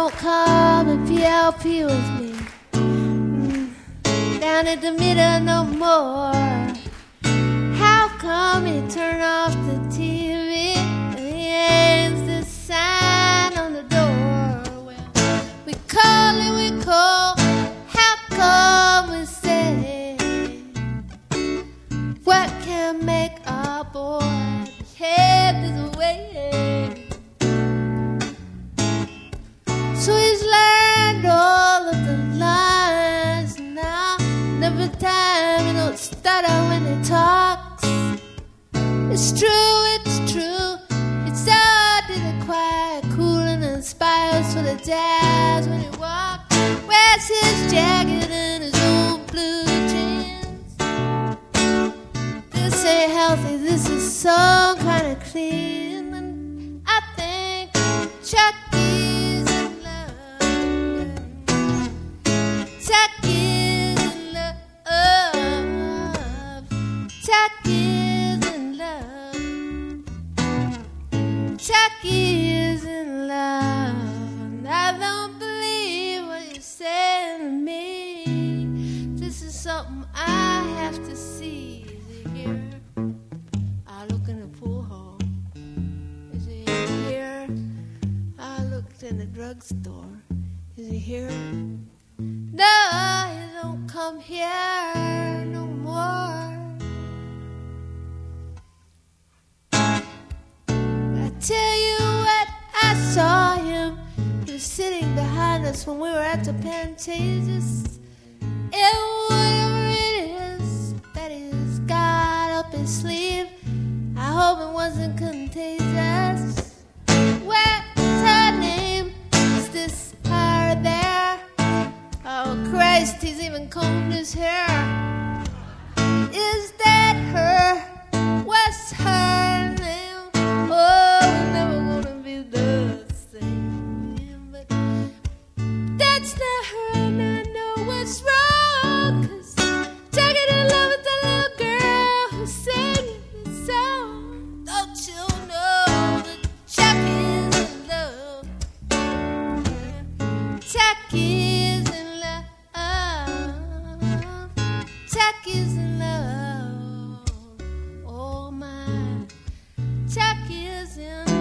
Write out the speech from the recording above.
don't come and PLP with me down at the middle no more? How come you turn off the TV and he hangs the sign on the door? Well, we call and we call. How come we say what can make our boy's head this way? So he's learned all of the lines now. Every time he don't stutter when he talks. It's true, it's true. It's so the quiet, cool and inspires for the jazz when he walks. Wears his jacket and his old blue jeans. This ain't healthy, this is some kind of clean. And I think Chucky's in love. Chucky's in love. Chucky's in love. Chucky's in love. And I don't believe what you're saying to me. This is something I have to see. Is he here? I look in the pool hall. Is he here? I looked in the drugstore. Is he here? No, he don't come here no more. I tell you what, I saw him. He was sitting behind us when we were at the Pantages. And whatever it is that he's got up his sleeve, I hope it wasn't contagious. What's her name? Is this her there? Oh Christ, he's even combed his hair. Is that her? What's her name? Oh, we're never gonna be the same. But that's not her and I know what's wrong. 'Cause Chucky's in love with the little girl who's singing the song. Don't you know that Chucky's in love? Chucky's in love. Chucky's in love. Oh my, Chucky's in love.